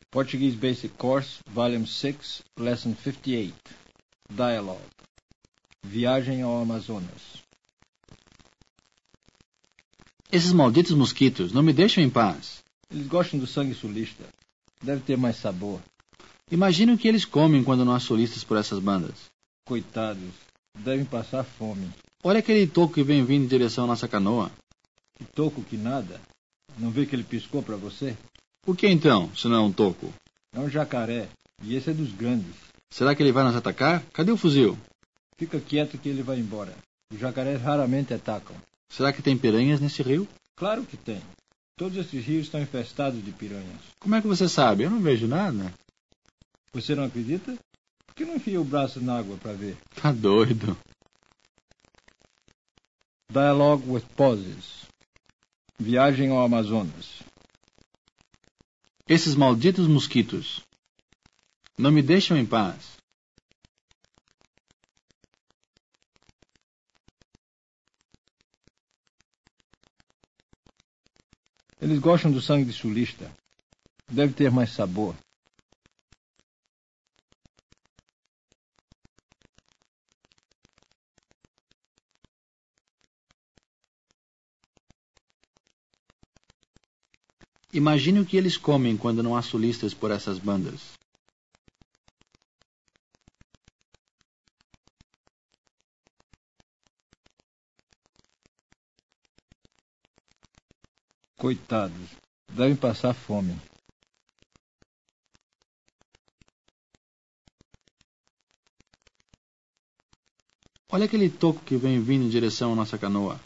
Portuguese Basic Course, Volume 6, Lesson 58. Dialogue. Viagem ao Amazonas. Esses malditos mosquitos não me deixam em paz. Eles gostam do sangue sulista. Deve ter mais sabor. Imagine o que eles comem quando não há solistas por essas bandas. Coitados, devem passar fome. Olha aquele toco que vem vindo em direção à nossa canoa. Que toco que nada. Não vê que ele piscou para você? O que então, se não é um toco? É um jacaré, e esse é dos grandes. Será que ele vai nos atacar? Cadê o fuzil? Fica quieto que ele vai embora. Os jacarés raramente atacam. Será que tem piranhas nesse rio? Claro que tem. Todos esses rios estão infestados de piranhas. Como é que você sabe? Eu não vejo nada. Você não acredita? Por que não enfia o braço na água para ver? Tá doido. Dialogue with pauses. Viagem ao Amazonas. Esses malditos mosquitos não me deixam em paz. Eles gostam do sangue de sulista. Deve ter mais sabor. Imagine o que eles comem quando não há solistas por essas bandas. Coitados, devem passar fome. Olha aquele toco que vem vindo em direção à nossa canoa.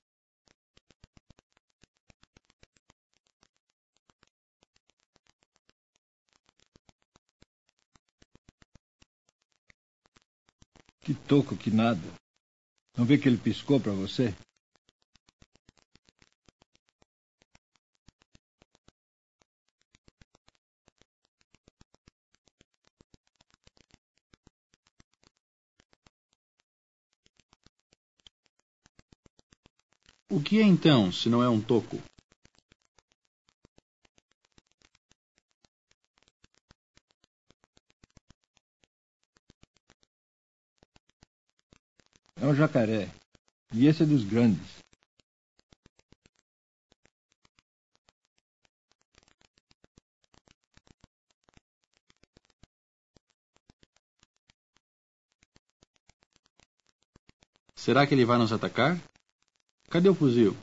Que toco que nada. Não vê que ele piscou para você? O que é então, se não é um toco? É um jacaré, e esse é dos grandes. Será que ele vai nos atacar? Cadê o fuzil?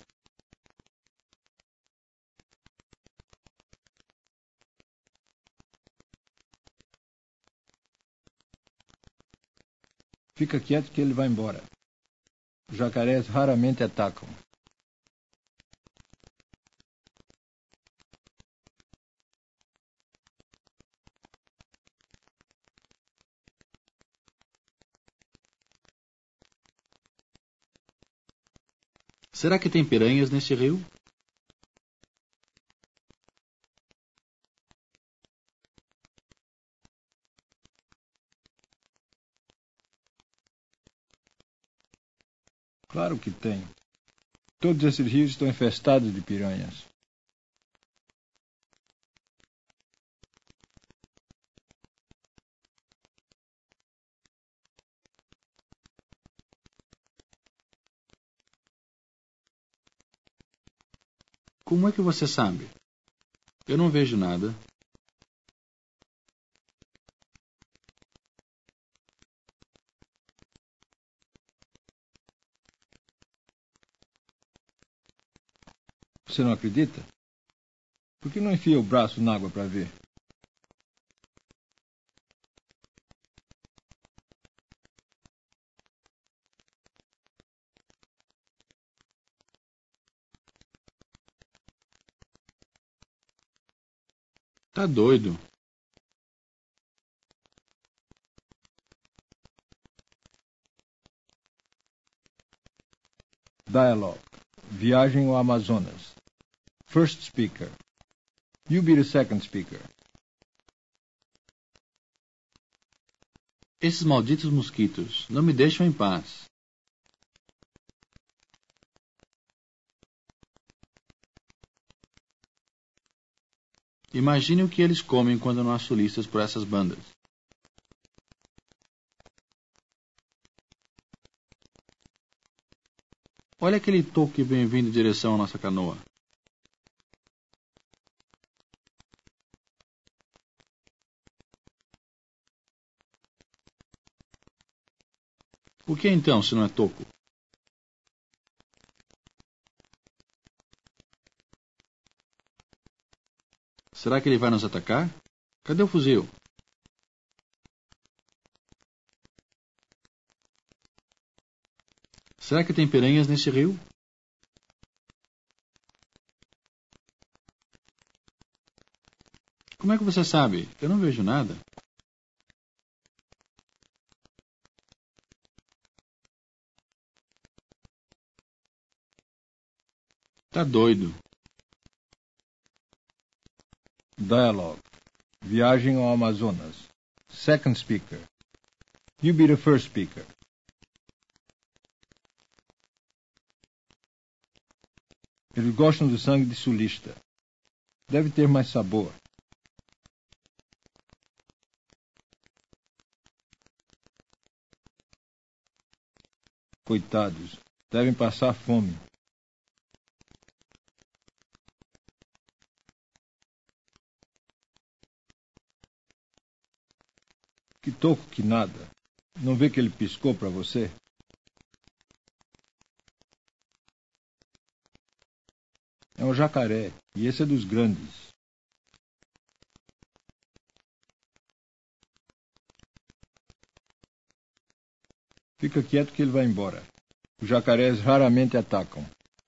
Fica quieto que ele vai embora. Os jacarés raramente atacam. Será que tem piranhas nesse rio? Claro que tem. Todos esses rios estão infestados de piranhas. Como é que você sabe? Eu não vejo nada. Você não acredita? Por que não enfia o braço na água para ver? Tá doido. Dialogue. Viagem ao Amazonas. First speaker. You be the second speaker. Esses malditos mosquitos não me deixam em paz. Imagine o que eles comem quando não há solistas por essas bandas. Olha aquele toco que vem vindo em direção à nossa canoa. O que então, se não é toco? Será que ele vai nos atacar? Cadê o fuzil? Será que tem piranhas nesse rio? Como é que você sabe? Eu não vejo nada. Tá doido. Dialogue. Viagem ao Amazonas. Second speaker. You be the first speaker. Eles gostam do sangue de sulista. Deve ter mais sabor. Coitados, devem passar fome. Que toco que nada. Não vê que ele piscou para você? É um jacaré, e esse é dos grandes. Fica quieto que ele vai embora. Os jacarés raramente atacam.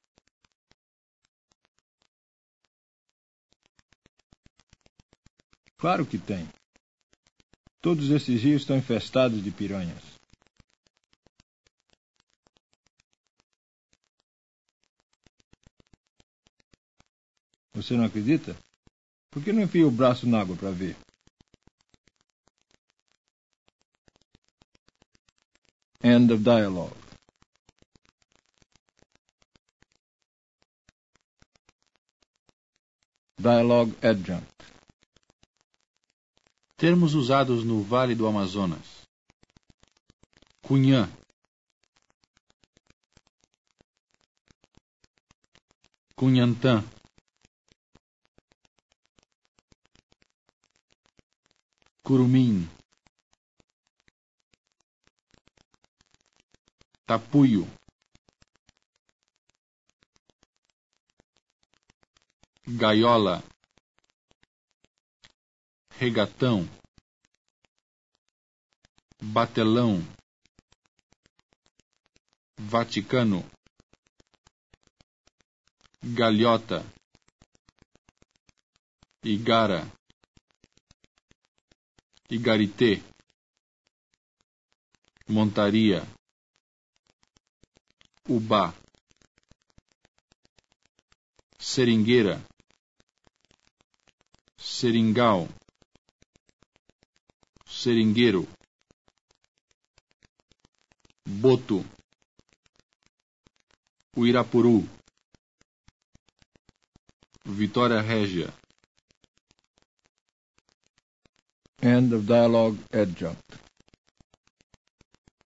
Claro que tem. Todos esses rios estão infestados de piranhas. Você não acredita? Por que não enfia o braço na água para ver? End of dialogue. Dialogue adjunct. Termos usados no Vale do Amazonas. Cunhã. Cunhantã. Curumim. Tapuio. Gaiola. Regatão. Batelão. Vaticano. Galhota. Igara. Igarité. Montaria. Ubá. Seringueira. Seringal. Seringueiro. Boto. Uirapuru. Vitória Régia. End of dialogue adjunct.